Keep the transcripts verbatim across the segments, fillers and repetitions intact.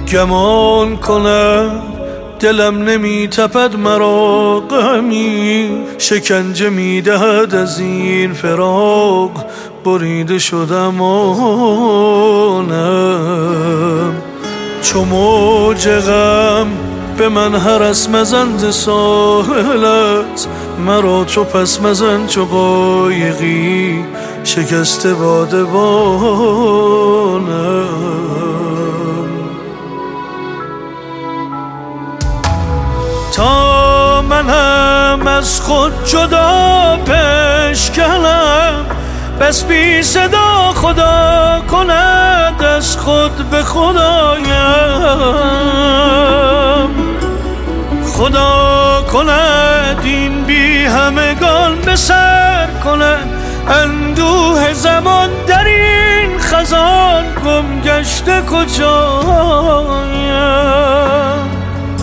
گمان کنم دلم نمی تپد مرا غمی، شکنجه می دهد از این فراق، بریده شدم آنم. چو موج غم به من هرس مزن ز ساحلت، مرا چو پس مزن چو قایقی شکسته بادبانم. تا منم از خود جدا بشکنم، بس بی صدا خدا کند از خود به خدایم. خدا کند این بی همگان به سر کند، اندوه زمان در این خزان گم گشته کجایم.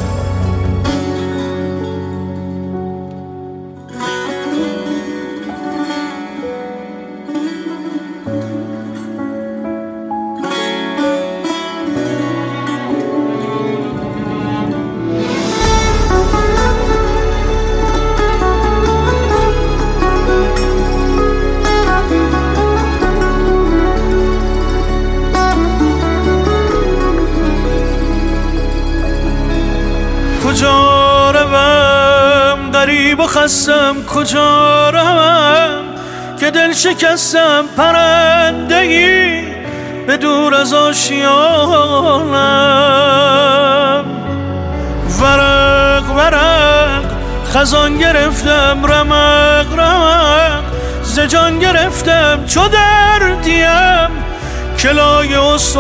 کجا روم غریب و خستم، کجا روم که دل شکستم پرندگی به دور از آشیانم. ورق ورق خزان گرفتم، رمق رمق ز جان گرفتم، چو دردیم کلای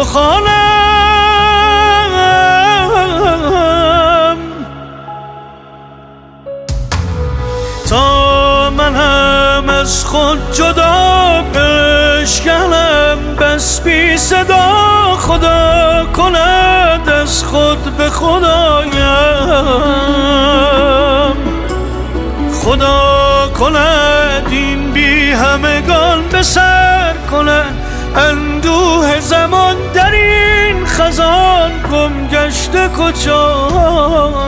استخوانم. تا من هم از خود جدا بشکنم، بس بی صدا خدا کند از خود به خدایم. خدا کند این بی همگان به سر کند، اندوه زمان در این خزان گم گشته کجا.